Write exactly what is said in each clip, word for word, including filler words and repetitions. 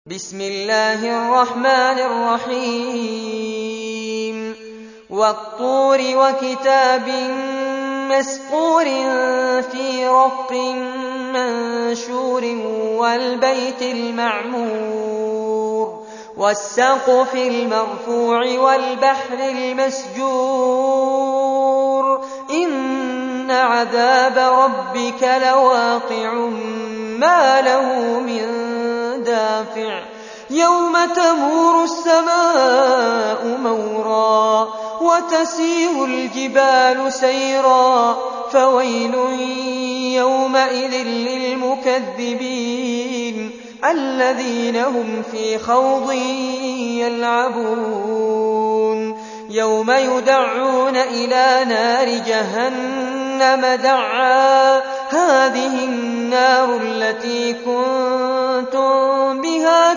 بسم الله الرحمن الرحيم والطور وكتاب مسطور في رق منشور والبيت المعمور والسقف المرفوع والبحر المسجور إن عذاب ربك لواقع ما له من دافع يوم تمور السماء مورا وتسير الجبال سيرا فويل يومئذ للمكذبين الذين هم في خوض يلعبون يوم يدعون إلى نار جهنم دعا هذه النار التي كنتم بها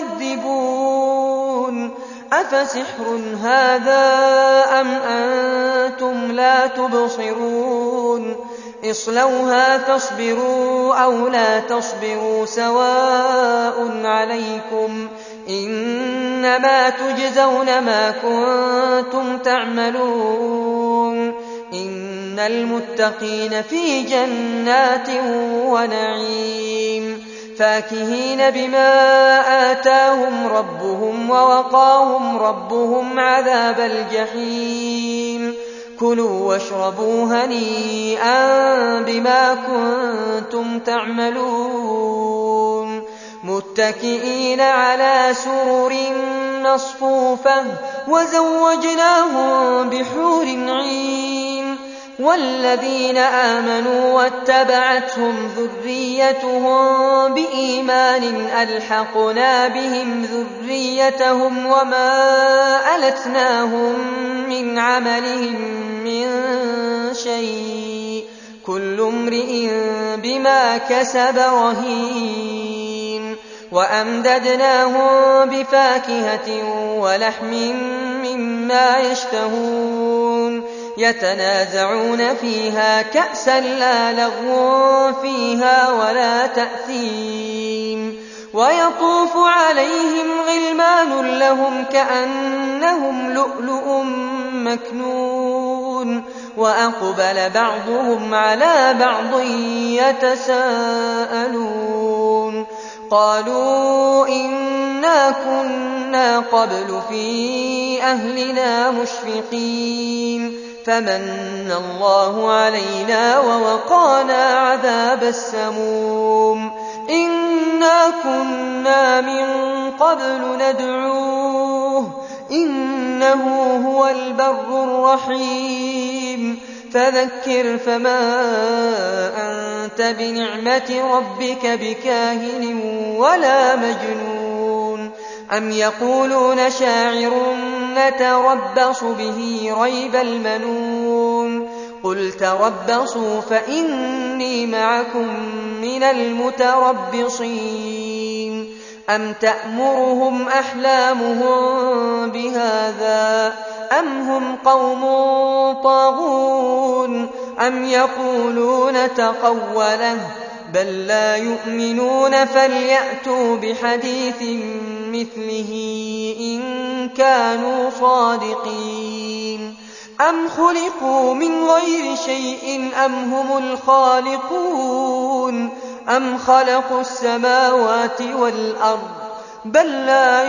تكذبون أفسحر هذا أم أنتم لا تبصرون اصلوها فاصبروا أو لا تصبروا سواء عليكم إنما تجزون ما كنتم تعملون إن المتقين في جنات ونعيم فاكهين بما آتاهم ربهم ووقاهم ربهم عذاب الجحيم كلوا واشربوا هنيئا بما كنتم تعملون متكئين على سرر مصفوفة وزوجناهم بحور عين والذين آمنوا واتبعتهم ذريتهم بإيمان ألحقنا بهم ذريتهم وما ألتناهم من عملهم من شيء كل امرئ بما كسب رهين وأمددناهم بفاكهة ولحم مما يشتهون يتنازعون فيها كأسا لا لغو فيها ولا تأثيم ويطوف عليهم غلمان لهم كأنهم لؤلؤ مكنون وأقبل بعضهم على بعض يتساءلون قالوا إنا كنا قبل في أهلنا مشفقين فمن الله علينا ووقانا عذاب السموم إنا كنا من قبل ندعوه إنه هو البر الرحيم فذكر فما أنت بنعمة ربك بكاهن ولا مجنون أم يقولون شاعر نتربص به ريب المنون قل تربصوا فإني معكم من المتربصين أم تأمرهم أحلامهم بهذا أم هم قوم طاغون أم يقولون تقوله بل لا يؤمنون فليأتوا بحديث مثله إن كانوا صادقين أم خلقوا من غير شيء أم هم الخالقون أم خلقوا السماوات والأرض بل لا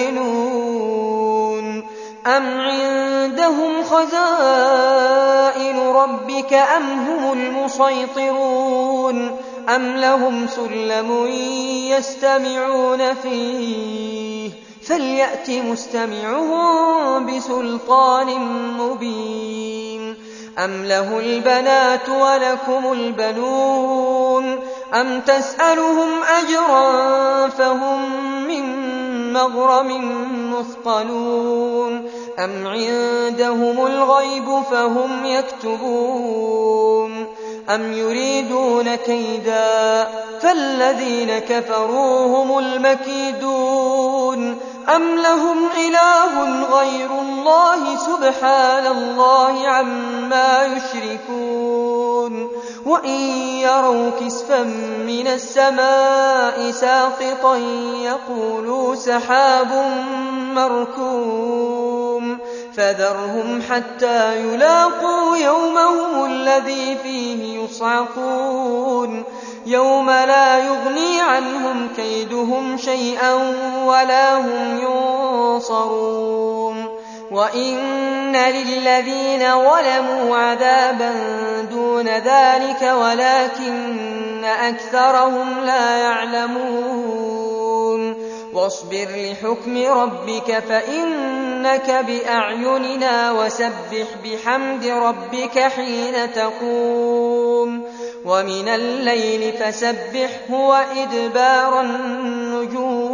يوقنون أم عندهم خزائن ربك أم هم المسيطرون أم لهم سلم يستمعون فيه فليأت مستمعهم بسلطان مبين أم له البنات ولكم البنون أم تسألهم أجرا فهم من مغرم مثقلون أم عندهم الغيب فهم يكتبون أم يريدون كيدا فالذين كفروا هم المكيدون أم لهم إله غير الله سبحان الله عما يشركون وإن يروا كسفا من السماء ساقطا يقولوا سحاب مركوم فذرهم حتى يلاقوا يومهم الذي فيه يصعقون يوم لا يغني عنهم كيدهم شيئا ولا هم ينصرون وإن للذين ظلموا عذابا دون ذلك ولكن أكثرهم لا يعلمون واصبر لحكم ربك فإنك بأعيننا وسبح بحمد ربك حين تقوم ومن الليل فسبحه وإدبار النجوم